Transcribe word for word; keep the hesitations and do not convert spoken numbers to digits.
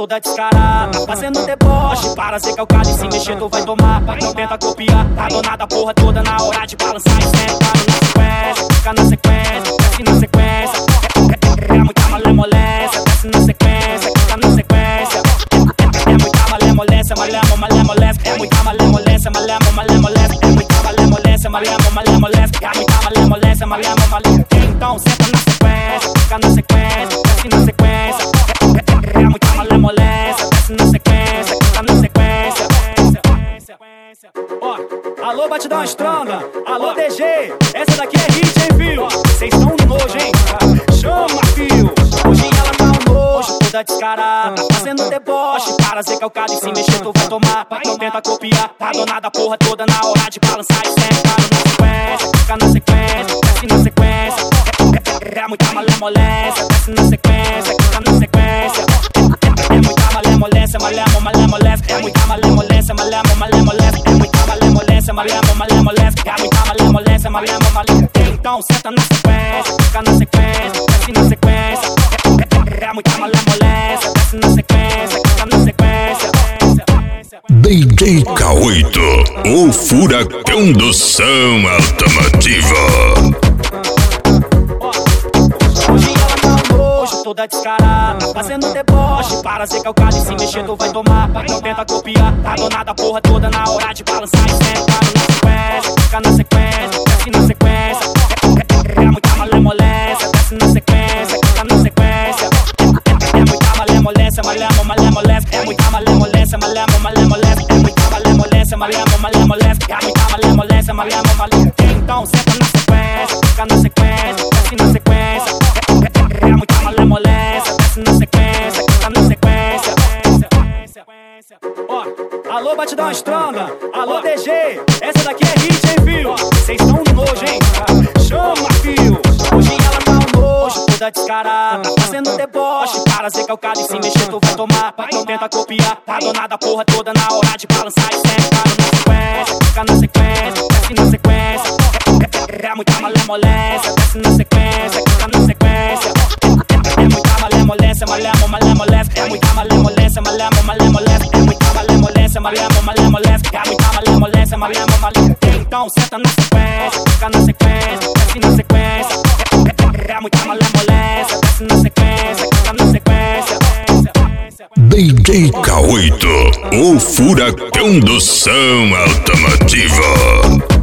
toda descarada, fazendo deboche para ser calcado e se mexer tu vai tomar. Não tenta copiar, tá donada a porra toda na hora de balançar e sentar na sequência. Fica na sequência, desce na sequência. É, é, é muita malemolência, desce na sequência, fica na sequência. É, é, é muita malemolência, malemo, malemolência. É muita malemolência, malemo, malemolência. É muita malemolência, malemo, malemolência. É muita malemolência, malemo, malemolência. Então senta na sequência, fica na sequência, desce na sequência. É, é, é muita malemolência, desce na sequência, fica na sequência. Ó, alô batidão estronda, alô D G, essa daqui é hit, hein, fio? Cês tão no nojo, hein? Chama, fio. Hoje ela tá um nojo, toda descarada, fazendo deboche para ser calcado e se mexer tu vai tomar. Não tenta copiar, tá donada a porra toda na hora de balançar e sentar na sequência. Fica na sequência, desce na sequência. É, é, é muita malemolência, desce na sequência, fica na sequência. É, é, é muita malemolência, malemo, malemolência. É muita malemolência, malemo, malemolência. É muita malemolência, malemo, malemolência. É muita malemolência, malemo, malemolência. Então senta na sequência, fica na sequência, desce na sequência. É, é, é muita malemolência, desce na sequência, fica na sequência. D J K oito, o furacão do som automotivo. Hoje ela tá nojo, toda descarada, fazendo deboche para ser calcado e se mexer tu vai tomar. Não tenta copiar, tá donada a porra toda na hora de balançar e sentar na sequência. Fica na sequência, desce na sequência. É, é, é muita malemolência, desce na sequência, fica na sequência. É, é muita malemolência, malemo, malemolência. É muita malemolência, malemo, malemolência. É muita malemolência, malemo, malemolência. É muita malemolência, malemo, malemolência. Então senta na sequência, fica na sequência, desce na sequência. É, é, é muita malemolência, desce na sequência, fica na sequência. Ó, alô batidão estronda, alô D G, essa daqui é hit, hein, fio? Cês tão no nojo, hein? Chama, fio. Hoje ela tá um nojo, toda descarada, fazendo deboche para ser calcado e se mexer tu vai tomar. Não tenta copiar, tá donada a porra toda na hora de balançar e sentar na sequência. Fica na sequência, desce na sequência. É, é, é muita malemolência, desce na sequência, fica na sequência. É, é, é muita malemolência, malemo, malemolência. É muita malemolência, malemo, malemolência. É muita malemolência, malemo, malemolência. É muita malemolência, malemo, malemolência. Então senta na sequência, fica na sequência, desce na sequência. É, é, é muita malemolência, desce na sequência, fica na sequência. D J K oito, o furacão do som automotivo.